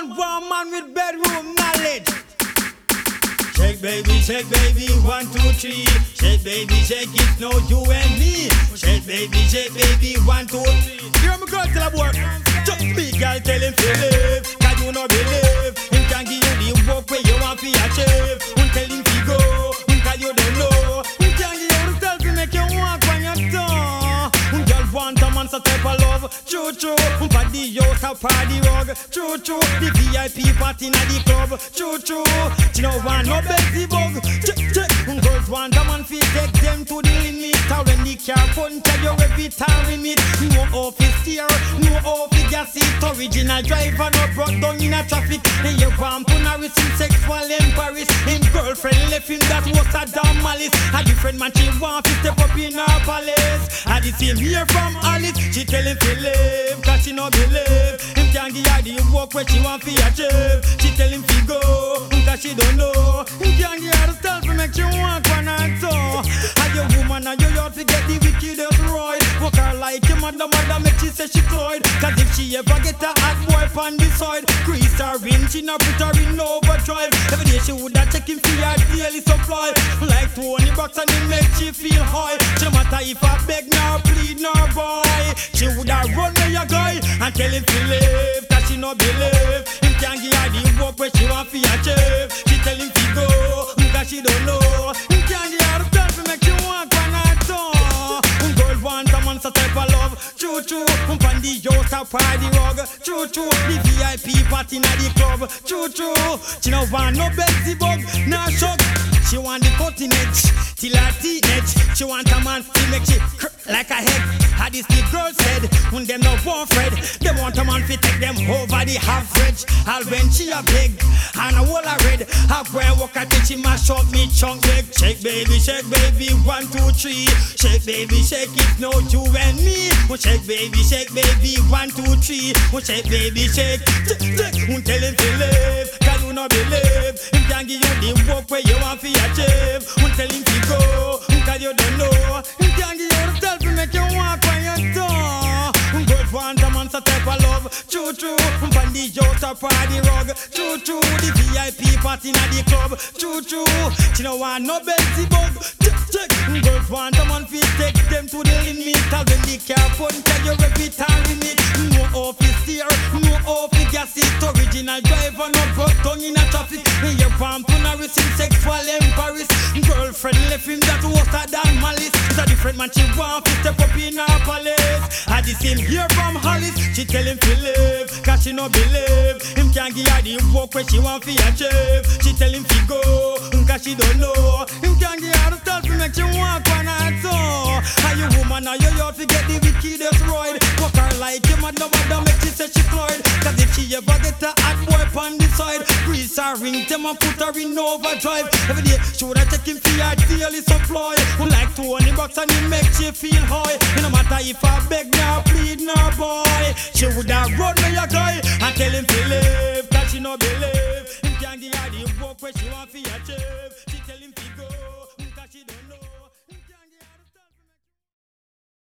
woman, one man with bedroom knowledge. Shake baby, 1, 2, 3. Shake baby, shake it, no you and me. Shake baby, 1, 2, 3. Hear me girl tell her work. Just big girl tell him to live. Cause you no believe him can give you the work where you want to achieve. Tell him to go, cause you don't know. Him can give you the stuff to make you walk on your tongue. Girl want a man so type of love. True, party house a party rug. True, the VIP party in the club. True, you know want no Betsy bug. Check. Girls want a man fi take them to the limit. Or when the car punch you every time limit. No office steer, no office gas it. Original driver no brought down in a traffic. Then you want punaris in sexual embarrass. Him girlfriend left him that was a damn malice. A different man she want to step up in her palace. I the same here from Alice. She tell him to live, cause she no believe him can give her the work where she want to achieve. She tell him to go, cause she don't know him can give her the stuff to make you walk on her toe. Are you woman and you ought to get the wickedest right? Walk her like your mother make she say she cried. Cause if she ever get a hot boy on the side, crease her in, she not put her in overdrive. Every day she woulda check him for her daily supply. Like Tony Box and it make she feel high. No matter if I beg nor plead nor boy, she woulda run me a guy and tell him to live. Cause she no believe him can give her the work where she want to achieve. She tell him to go, cause she don't know him can give her the stuff to make you walk on her toe. Girl want a man so type of love. True, on the house a party rug. True, the VIP party in the club. True, she no want no Betsy bug, nah shock. She want the cutting edge till her teenage. She want a man to make she like a head. How this the girl said, when them no want Fred. They want a man to take them over the average. All when she a big and a whole a red. How when walk a till she mash up me chunk leg. Shake baby, 1, 2, 3. Shake baby, shake it, no you and me. Shake baby, 1, 2, 3. Shake baby, shake. Tell him to live, cause you no believe him can give you the work where you want to achieve. Tell him to go, cause you don't know him can give you the stuff to make you walk on your tongue. Girls want a man so type of love. True, on the house a party rug. True, the VIP party in the club. True, she no want no Betsy bug. Check. Girls want a man fi take them to the limit. Cause when the car punch you every time limit. No office steer, no office gas it. Original driver no brought down in a traffic. When you pump on a receive sexual embarrass. Girlfriend left him that was a damn malice. It's a different man she want to step up in her palace. I the same here from Hollis. She tell him to live, cause she no believe him can give her the work where she want to achieve. She tell him to go, cause she don't know him can give her the stuff to make you walk on her toe. Are you woman or you ought to get the wickedest ride? Walk her like your mother make she say she cried. Cause if she ever get a hot boy on the side, grease her ring them and put her in overdrive. Every day she woulda take him for her daily supply. Like Tony Box and it make she feel high. No matter if I beg nor plead nor boy, she woulda run me a guy and tell him to live.